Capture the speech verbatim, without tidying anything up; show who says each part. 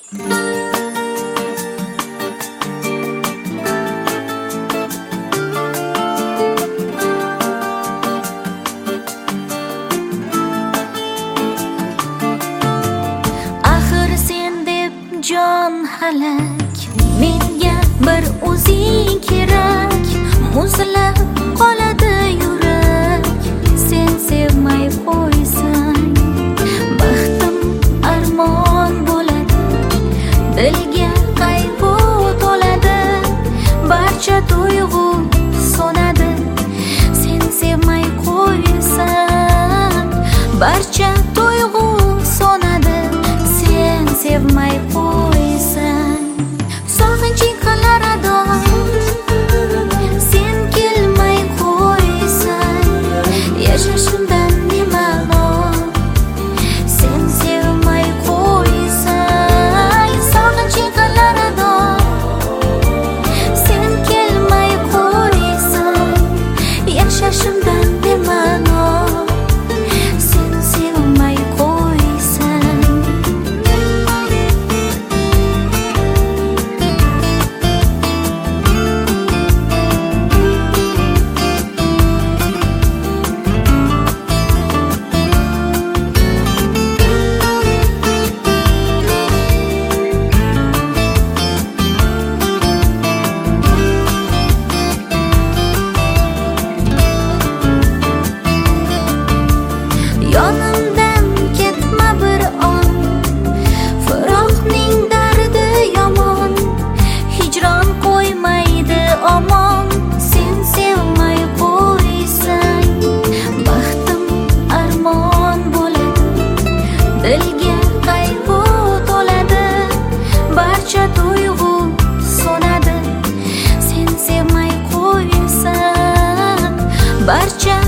Speaker 1: jon halak, menga bir o'zing kerak. Muzlab qoladi yurak, sen sevmay qo'ysang. Baxtim armon bo'ladi, dilga qayg'u to'ladi. Barcha tuyg'u so'nadi, sen sevmay qo'ysang. Barcha tuyg'u so'nadi, sen sevmay qo'ysang. Sog'inch qilar ado, sen kelmay qo'ysang. Yashashimdan ne ma'no, sen sevmay qo'ysang. Sog'inch qilar ado, sen kelmay qo'ysang. Yashashimdan ne ma'no, sen sevmay qo'ysang. Yonimdan ketma bir on, firoqning dardi yomon. Hijron qo'ymaydi omon, sen sevmay qo'ysang. Baxtim armon bo'ladi, dilga qayg'u to'ladi. Barcha tuyg'u so'nadi, sen sevmay qo'ysang. Barcha